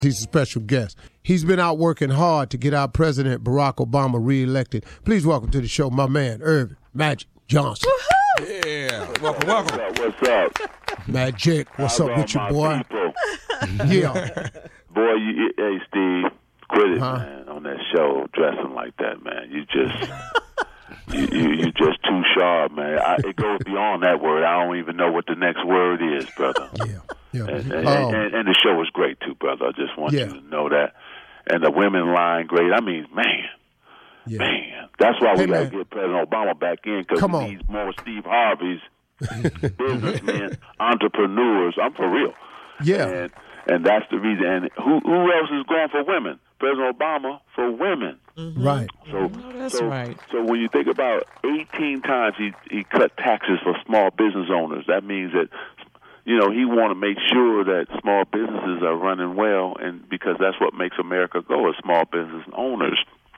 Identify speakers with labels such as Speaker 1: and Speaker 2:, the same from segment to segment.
Speaker 1: He's a special guest. He's been out working hard to get our President Barack Obama reelected. Please welcome to the show my man, Earvin Magic Johnson.
Speaker 2: Woo-hoo! Yeah, welcome.
Speaker 3: What's up?
Speaker 1: Magic, what's up with you, boy? Yeah.
Speaker 3: Boy, hey, Steve, quit it, man, on that show, dressing like that, man. You just... You just too sharp, man. It goes beyond that word. I don't even know what the next word is, brother.
Speaker 1: Yeah.
Speaker 3: And the show was great, too, brother. I just want you to know that. And the women line great. I mean, man. That's why we got to get President Obama back in, because he needs more Steve Harveys, businessmen, entrepreneurs. I'm for real.
Speaker 1: Yeah.
Speaker 3: And that's the reason. And who else is going for women? President Obama for women.
Speaker 1: Mm-hmm. Right.
Speaker 2: That's right.
Speaker 3: So when you think about 18 times he cut taxes for small business owners, that means that, he want to make sure that small businesses are running well, and because that's what makes America go, is small business owners.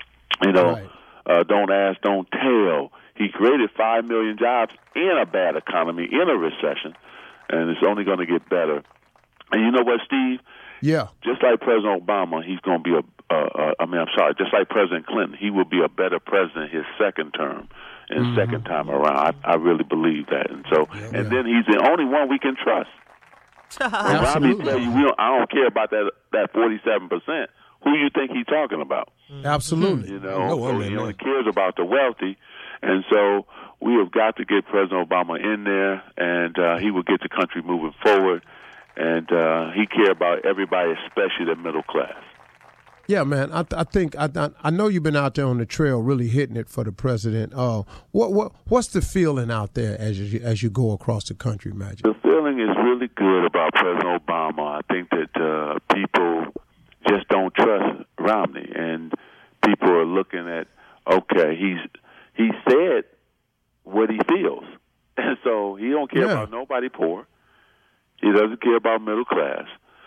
Speaker 3: Don't ask, don't tell. He created 5 million jobs in a bad economy, in a recession, and it's only going to get better. And you know what, Steve?
Speaker 1: Yeah.
Speaker 3: Just like President Obama, he's going to be just like President Clinton, he will be a better president his second term and second time around. I really believe that. And so, then he's the only one we can trust.
Speaker 1: Absolutely.
Speaker 3: Tell you, I don't care about that 47%. Who you think he's talking about?
Speaker 1: Absolutely.
Speaker 3: He only cares about the wealthy. And so we have got to get President Obama in there, and he will get the country moving forward. And he cares about everybody, especially the middle class.
Speaker 1: Yeah, man. I think I know you've been out there on the trail, really hitting it for the president. What's the feeling out there as you go across the country, Magic?
Speaker 3: The feeling is really good about President Obama. I think that people just don't trust Romney, and people are looking at, okay, he said what he feels, and so he don't care about nobody poor. He doesn't care about middle class.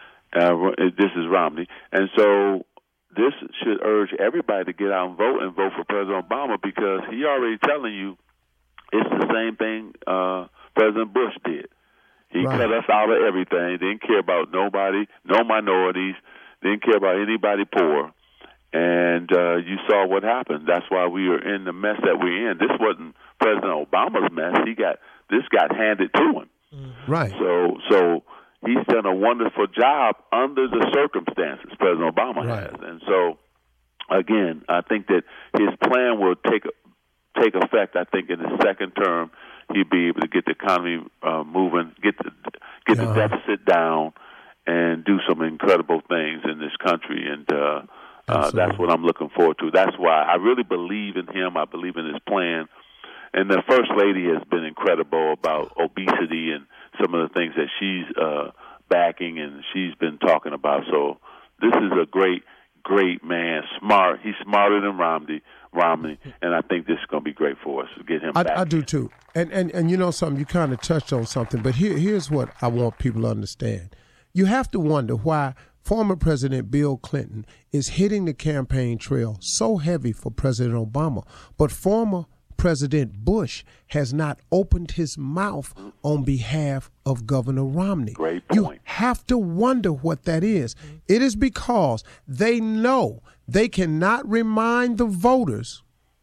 Speaker 3: This is Romney. And so this should urge everybody to get out and vote for President Obama, because he already telling you it's the same thing President Bush did. He cut us out of everything, didn't care about nobody, no minorities, didn't care about anybody poor. And you saw what happened. That's why we are in the mess that we're in. This wasn't President Obama's mess. This got handed to him.
Speaker 1: Right.
Speaker 3: So he's done a wonderful job under the circumstances President Obama has. And so, again, I think that his plan will take effect. I think in his second term, he'll be able to get the economy moving, get the deficit down, and do some incredible things in this country. And that's what I'm looking forward to. That's why I really believe in him. I believe in his plan. And the First Lady has been incredible about obesity and some of the things that she's backing and she's been talking about. So this is a great man, smart. He's smarter than Romney, and I think this is going to be great for us to get him back.
Speaker 1: I do too. And you know something, you kind of touched on something, but here's what I want people to understand. You have to wonder why former President Bill Clinton is hitting the campaign trail so heavy for President Obama, but former President Bush has not opened his mouth on behalf of Governor Romney.
Speaker 3: Great point.
Speaker 1: You have to wonder what that is. It is because they know they cannot remind the voters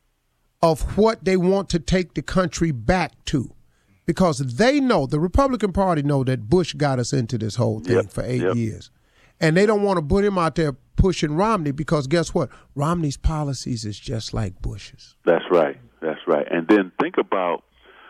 Speaker 1: of what they want to take the country back to, because they know, the Republican Party know, that Bush got us into this whole thing for 8 years. And they don't want to put him out there pushing Romney, because guess what? Romney's policies is just like Bush's.
Speaker 3: That's right. And then think about,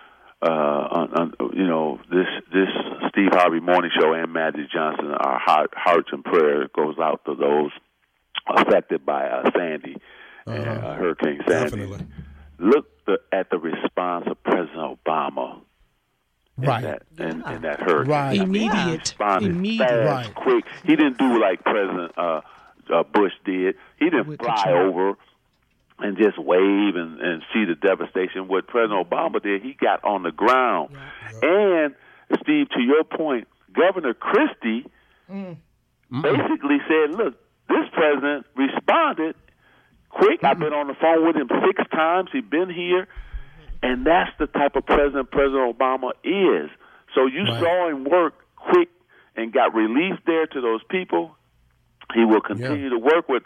Speaker 3: this Steve Harvey Morning Show and Magic Johnson. Our hearts and prayer goes out to those affected by Sandy, Hurricane Sandy.
Speaker 2: Definitely.
Speaker 3: Look at the response of President Obama. In that hurricane.
Speaker 1: Right.
Speaker 2: Immediate.
Speaker 3: Fast, quick. He didn't do like President Bush did. He didn't fly over and just wave and see the devastation. What President Obama did, he got on the ground. Yeah. And, Steve, to your point, Governor Christie basically said, look, this president responded quick. I've been on the phone with him 6 times. He's been here. And that's the type of president President Obama is. So you saw him work quick and got relief there to those people. He will continue to work with,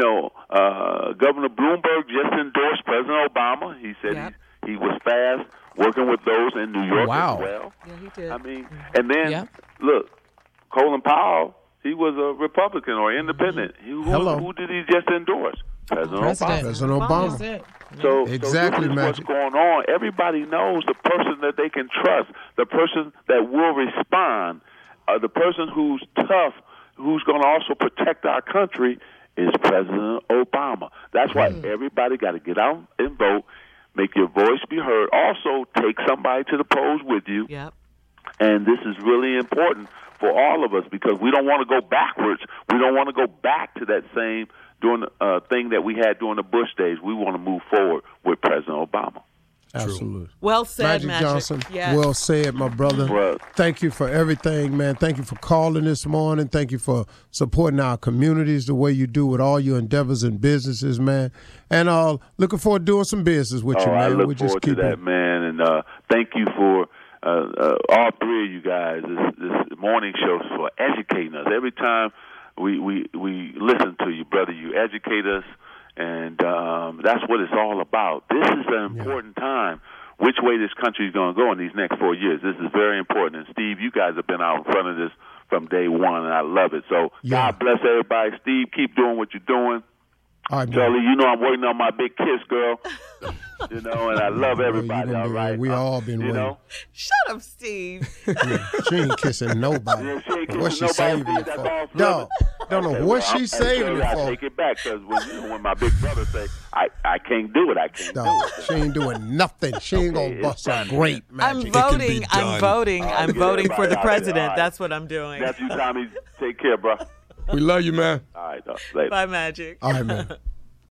Speaker 3: Governor Bloomberg just endorsed President Obama. He said he was fast working with those in New York as well.
Speaker 2: Yeah, he did.
Speaker 3: I mean, and then, look, Colin Powell, he was a Republican or independent. Who did he just endorse? President Obama.
Speaker 1: President Obama.
Speaker 3: So
Speaker 1: exactly,
Speaker 3: so what's going on. Everybody knows the person that they can trust, the person that will respond, the person who's tough, who's going to also protect our country is President Obama. That's why everybody got to get out and vote, make your voice be heard. Also, take somebody to the polls with you.
Speaker 2: Yep.
Speaker 3: And this is really important for all of us because we don't want to go backwards. We don't want to go back to that same thing that we had during the Bush days. We want to move forward with President Obama.
Speaker 1: Absolutely.
Speaker 2: Well said,
Speaker 1: Magic Johnson.
Speaker 2: Yes.
Speaker 1: Well said, my brother.
Speaker 3: Well,
Speaker 1: thank you for everything, man. Thank you for calling this morning. Thank you for supporting our communities the way you do with all your endeavors and businesses, man. And looking forward to doing some business with you, man.
Speaker 3: I look forward to that, man. And thank you for all three of you guys, this morning show, for educating us. Every time we listen to you, brother, you educate us. And that's what it's all about. This is an important time, which way this country is going to go in these next 4 years. This is very important. And, Steve, you guys have been out in front of this from day one, and I love it. So God bless everybody. Steve, keep doing what you're doing.
Speaker 1: All right,
Speaker 3: Charlie, I'm waiting on my big kiss, girl. And I love everybody, all right?
Speaker 1: We all been waiting.
Speaker 2: Shut up, Steve.
Speaker 1: She ain't kissing nobody.
Speaker 3: Yeah, she ain't kissing
Speaker 1: What she
Speaker 3: nobody.
Speaker 1: saving it for? No, don't know what she's saving it
Speaker 3: I
Speaker 1: for.
Speaker 3: take it back because when my big brother say, I can't do it, I can't do it.
Speaker 1: She ain't doing nothing. She ain't going to bust a great magic.
Speaker 2: I'm voting for the president.
Speaker 3: Right.
Speaker 2: That's what I'm doing.
Speaker 3: Nephew Tommy, take care, bro.
Speaker 4: We love you, man.
Speaker 3: All right, later.
Speaker 2: Bye, Magic.
Speaker 1: All right, man.